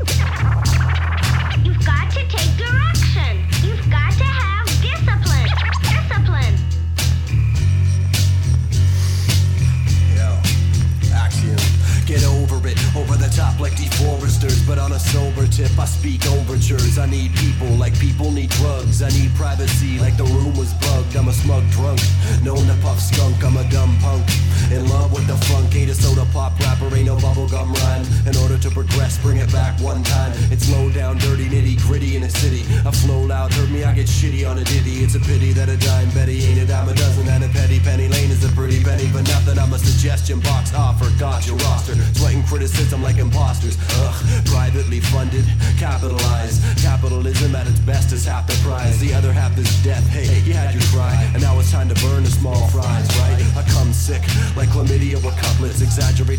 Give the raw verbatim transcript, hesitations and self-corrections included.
You've got to take direction. You've got to have discipline. Discipline. Yo, Axiom. Get over it, over the top like deforesters. But on a sober tip, I speak overtures. I need people like people need drugs. I need privacy like the room was bugged. I'm a smug drunk, known to puff skunk. I'm a dumb punk, in love with the funk. Ain't a soda pop rapper, ain't no bubblegum rhyme. In order to progress, bring it back one time. It's low down, dirty, nitty gritty in the city. I flow loud, hurt me, I get shitty on a ditty. It's a pity that a dime Betty ain't a dime a dozen. And a petty penny lane is a pretty penny for nothing. I'm a suggestion box offer, got your roster. Sweating criticism like imposters. Ugh, privately funded, capitalized. Capitalism at its best is half the prize. The other half is death. Hey, you had your try, and now it's time to burn the small fries, right? I come sick like chlamydia with couplets, exaggerate